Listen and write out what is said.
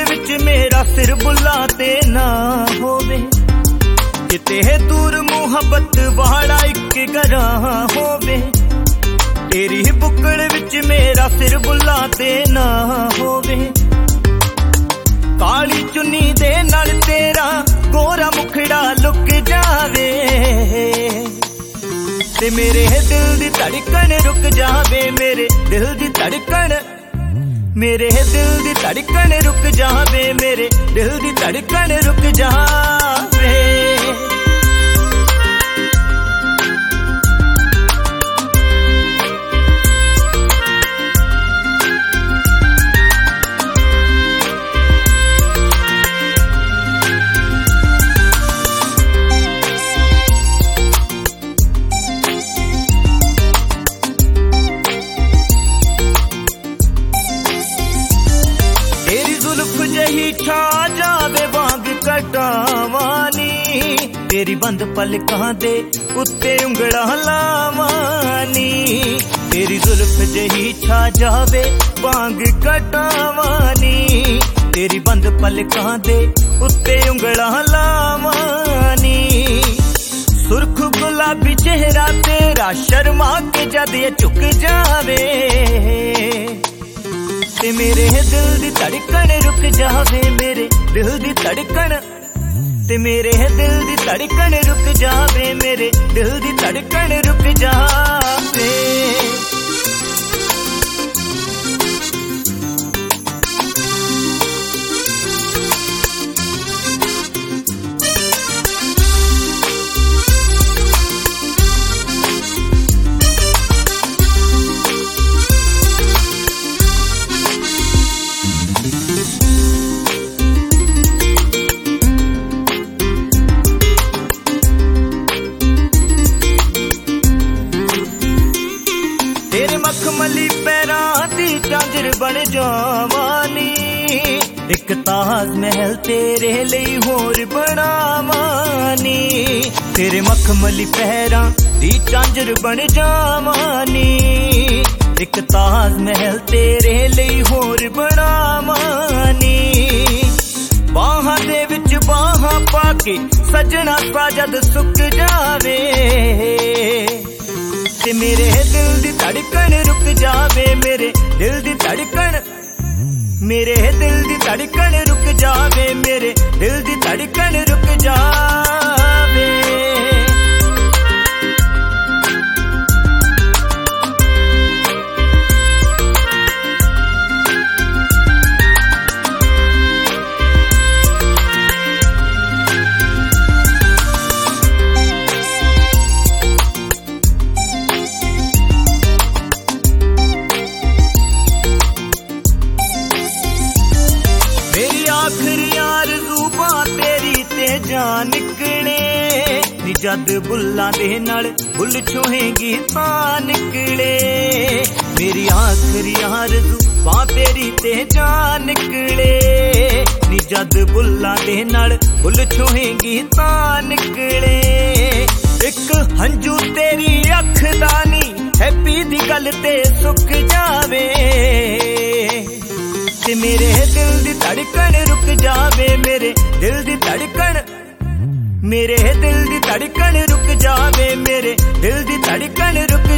विच मेरा सिर बुला ते ना होवे, किते दूर मुहब्बत वाला एक घरा होवे। तेरी बुकड़ विच मेरा सिर बुला ते ना होवे, काली चुन्नी दे नाल तेरा गोरा मुखड़ा लुक जावे, ते मेरे दिल दी धड़कन रुक जावे, मेरे दिल दी धड़कन, मेरे दिल दी धड़कन रुक जावे, मेरे दिल दी धड़कन रुक जावे। जही छा जावे वांग कटावानी, तेरी बंद पलकां दे उत्ते उंगलां लावानी। तेरी जुल्फ जही छा जावे वांग कटावानी, तेरी बंद पलकां दे उत्ते उंगलां लावानी। सुर्ख गुलाबी चेहरा तेरा शर्मा के जद ये झुक जावे, ते मेरे दिल दी धड़कन रुक जावे, मेरे दिल दी धड़कन, ते मेरे दिल दी धड़कन रुक जावे, मेरे दिल दी धड़कन रुक जावे। मखमली पैरां दी झांजर बन जावानी, एक ताज महल तेरे लिए होर बनावानी। तेरे मखमली पैरां दी झांजर बन जावानी, एक ताज महल तेरे लिए होर बनावानी। बाहां दे विच बाहां पाके सजना सा जद सुक जावे, ते मेरे दिल दी धड़कन रुक जावे, मेरे दिल दी धड़कन, मेरे दिल दी धड़कन रुक जावे, मेरे दिल दी धड़कन रुक जावे। आखिरी आरज़ू तेरी ते जान निकले, नी जद बुल्लां दे नाल बुल छुएंगी तां निकले। मेरी आखिरी आरज़ू तेरी ते जान निकले, नी जद बुल्लां दे नाल बुल छुएंगी तां निकले। एक हंजू तेरी अख दा नी हैप्पी दी गल ते सुक जावे, ते मेरे दिल दी धड़कन रुक जावे, मेरे दिल दी धड़कन, मेरे दिल दी धड़कन रुक जावे, मेरे दिल दी धड़कन रुक